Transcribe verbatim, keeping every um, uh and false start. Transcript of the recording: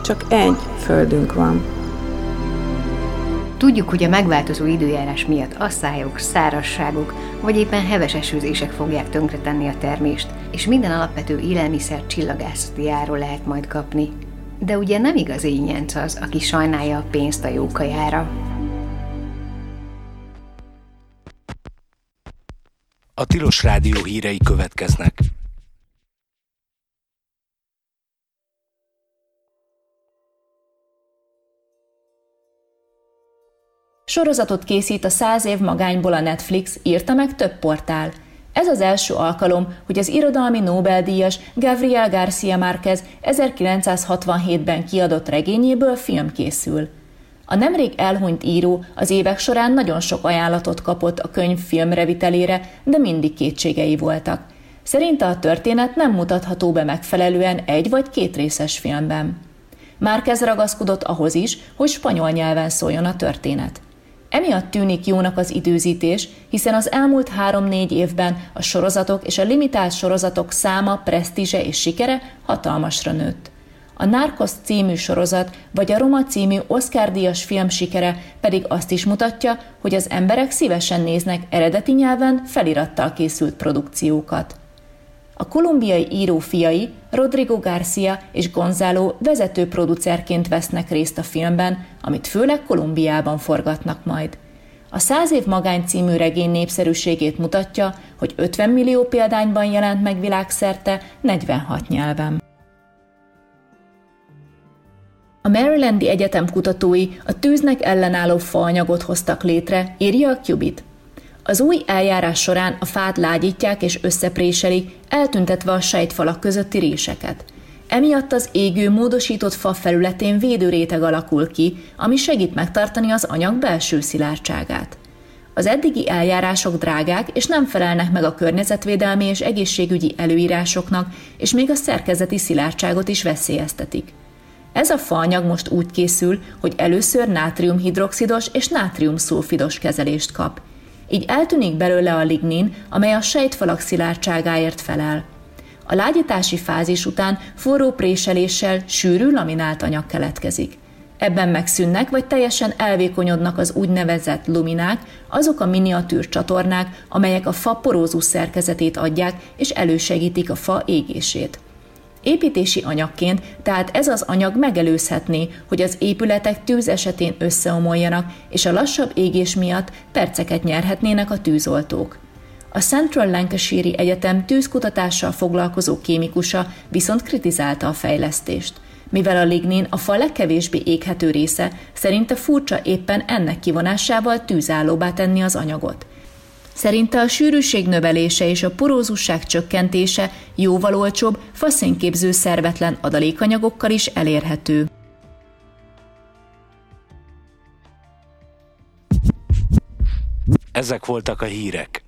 Csak egy földünk van. Tudjuk, hogy a megváltozó időjárás miatt asszályok, szárazságok vagy éppen heves esőzések fogják tönkretenni a termést, és minden alapvető élelmiszer csillagászati áron lehet majd kapni. De ugye nem igaz ínyenc az, aki sajnálja a pénzt a jó kajára. A Tilos Rádió hírei következnek. Sorozatot készít a száz év magányból a Netflix, írta meg több portál. Ez az első alkalom, hogy az irodalmi Nobel-díjas Gabriel García Márquez ezerkilencszázhatvanhétben kiadott regényéből film készül. A nemrég elhunyt író az évek során nagyon sok ajánlatot kapott a könyv filmrevitelére, de mindig kétségei voltak. Szerinte a történet nem mutatható be megfelelően egy vagy két részes filmben. Márquez ragaszkodott ahhoz is, hogy spanyol nyelven szóljon a történet. Emiatt tűnik jónak az időzítés, hiszen az elmúlt három-négy évben a sorozatok és a limitált sorozatok száma, presztízse és sikere hatalmasra nőtt. A Narcos című sorozat vagy a Roma című Oscar-díjas film sikere pedig azt is mutatja, hogy az emberek szívesen néznek eredeti nyelven felirattal készült produkciókat. A kolumbiai író fiai, Rodrigo García és Gonzalo vezető producerként vesznek részt a filmben, amit főleg Kolumbiában forgatnak majd. A Száz év magány című regény népszerűségét mutatja, hogy ötven millió példányban jelent meg világszerte negyvenhat nyelven. A Marylandi Egyetem kutatói a tűznek ellenálló faanyagot hoztak létre, írja a Qubit. Az új eljárás során a fát lágyítják és összepréselik, eltüntetve a sejtfalak közötti réseket. Emiatt az égő, módosított fa felületén védőréteg alakul ki, ami segít megtartani az anyag belső szilárdságát. Az eddigi eljárások drágák és nem felelnek meg a környezetvédelmi és egészségügyi előírásoknak, és még a szerkezeti szilárdságot is veszélyeztetik. Ez a faanyag most úgy készül, hogy először nátriumhidroxidos és nátriumszulfidos kezelést kap. Így eltűnik belőle a lignin, amely a sejtfalak szilárdságáért felel. A lágyítási fázis után forró préseléssel sűrű laminált anyag keletkezik. Ebben megszűnnek vagy teljesen elvékonyodnak az úgynevezett luminák, azok a miniatűr csatornák, amelyek a fa porózus szerkezetét adják és elősegítik a fa égését. Építési anyagként, tehát ez az anyag megelőzhetné, hogy az épületek tűz esetén összeomoljanak, és a lassabb égés miatt perceket nyerhetnének a tűzoltók. A Central Lancashire Egyetem tűzkutatással foglalkozó kémikusa viszont kritizálta a fejlesztést. Mivel a lignin a fa legkevésbé éghető része, szerinte furcsa éppen ennek kivonásával tűzállóbbá tenni az anyagot. Szerinte a sűrűség növelése és a porózusság csökkentése jóval olcsóbb, faszénképző szervetlen adalékanyagokkal is elérhető. Ezek voltak a hírek.